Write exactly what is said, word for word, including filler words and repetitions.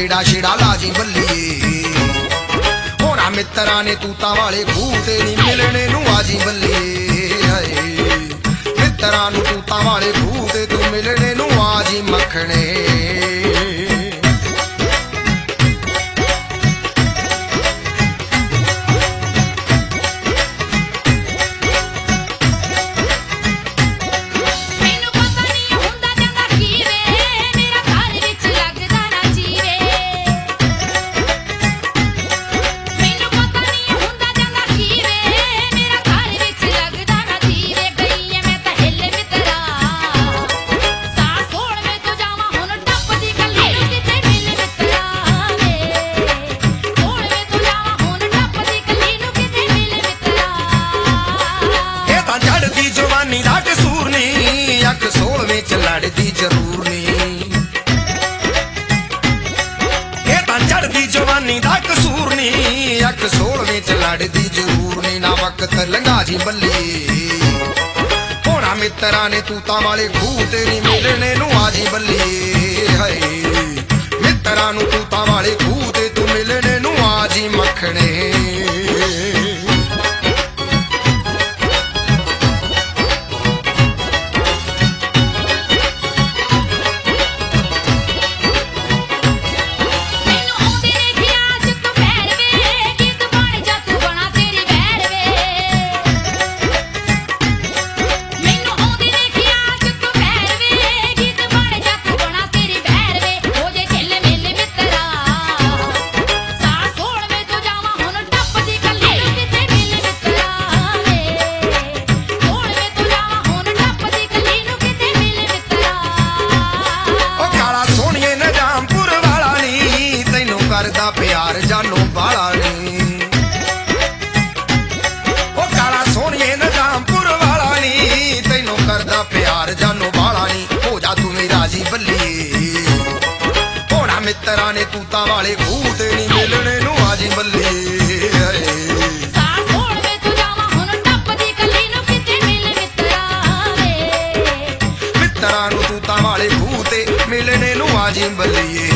गेड़ा छेड़ा लाजी बल्लिए। होना मित्रा ने तूता वाले खूह ते नी मिलने नू आजी बल्लिए। मित्रा नू तूता वाले खूह ते तू मिलने नू आजी मखने। अख सोलवें च लड़दी जरूर नी, ये तां चढ़दी जवानी दा कसूर नी। अख सोलवें च लड़दी जरूर नी, ना वक्त लंघा जी बल्लिए। होना मित्रा ने तूता वाले खूह ते नी मिलने नू आजी बल्लिए। हाय मित्रा नू तूता वाले खूह ते तू मिलने नू आजी मखने। करदा प्यार जानो बाला नी, ओ काला सोनिए नजामपुर वाला नी। तैनू करदा प्यार जानो बाला नी, हो जा तू मेरी राजी बल्लिए। होना मित्रा ने तूता वाले खूह ते नी मिलने नू आजी बल्लिए। मित्रा नू तूता वाले खूह ते मिलने नू आजी बल्लिए।